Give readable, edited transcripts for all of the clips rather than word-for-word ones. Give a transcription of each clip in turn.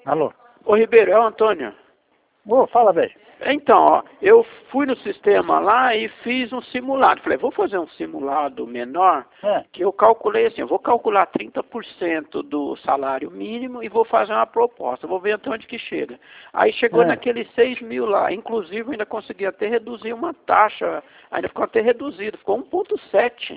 Alô? Ô Ribeiro, é o Antônio. Ô, fala, velho. Então, ó, eu fui no sistema lá e fiz um simulado. Falei, vou fazer um simulado menor, que eu calculei assim, eu vou calcular 30% do salário mínimo e vou fazer uma proposta, vou ver até onde que chega. Aí chegou naqueles 6 mil lá, inclusive ainda consegui até reduzir uma taxa, ainda ficou até reduzido, ficou 1,7.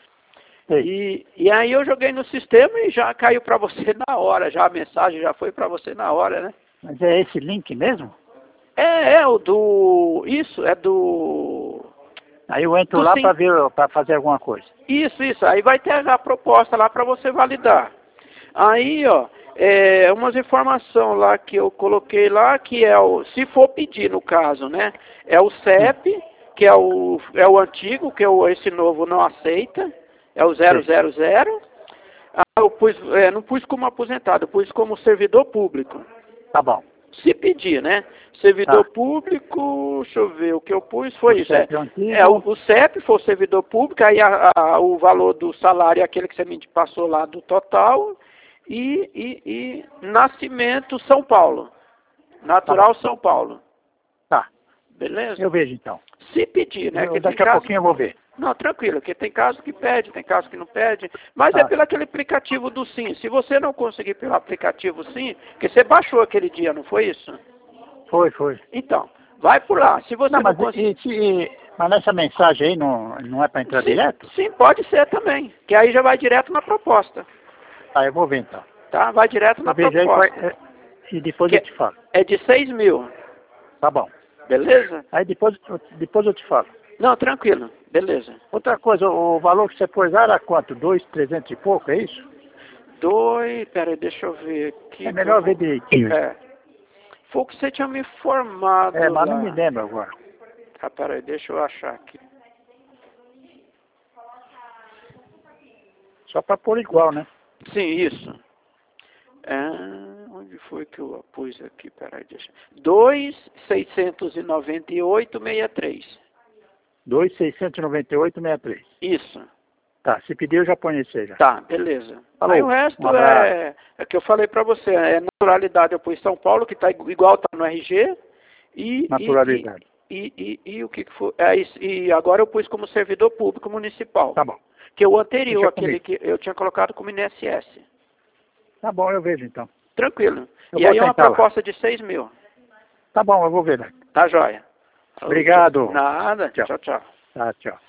E aí eu joguei no sistema e já caiu para você na hora, já a mensagem já foi para você na hora, né? Mas é esse link mesmo? É o do... Isso, é do... Aí eu entro lá para ver, para fazer alguma coisa. Isso. Aí vai ter a proposta lá para você validar. Aí, ó, umas informações lá que eu coloquei lá, que é o... Se for pedir, no caso, né? É o CEP, que é o antigo, que esse novo não aceita. É o 000. Eu pus, não pus como aposentado, eu pus como servidor público. Tá bom. Se pedir, né? Servidor público, deixa eu ver, o que eu pus foi isso. O CEP foi o servidor público, aí o valor do salário é aquele que você me passou lá do total, e nascimento São Paulo. Natural São Paulo. Tá. Beleza? Eu vejo então. Se pedir, né? Daqui a pouquinho eu vou ver. Não, tranquilo, porque tem caso que pede, tem caso que não pede, mas é pelo aquele aplicativo do Sim. Se você não conseguir pelo aplicativo Sim, porque você baixou aquele dia, não foi isso? Foi. Então, vai por lá. Se você não conseguir... Mas nessa mensagem aí não é para entrar direto? Sim, pode ser também, que aí já vai direto na proposta. Tá, eu vou ver então. Tá, vai direto na proposta. E depois eu te falo. É de 6 mil. Tá bom. Beleza? Aí depois eu te falo. Não, tranquilo. Beleza. Outra coisa, o valor que você pôs lá era quanto? 2.300 e pouco, é isso? Peraí, deixa eu ver aqui. É melhor ver direitinho. Foi o que você tinha me informado mas lá. não me lembro agora. Tá, peraí, deixa eu achar aqui. Só para pôr igual, né? Sim, isso. Onde foi que eu pus aqui? Peraí, deixa. 2.698,63. 2.698,63. Isso. Tá, se pedir eu já ponho esse aí já. Tá, beleza. Falou, aí o resto é que eu falei para você, é naturalidade, eu pus São Paulo, que tá igual tá no RG. Naturalidade. E o que foi? E agora eu pus como servidor público municipal. Tá bom. Que o anterior, aquele que eu tinha colocado como INSS. Tá bom, eu vejo então. Tranquilo. E aí é uma proposta de 6 mil. Tá bom, eu vou ver, né? Tá joia. Obrigado. Nada. Tchau. Tá, tchau.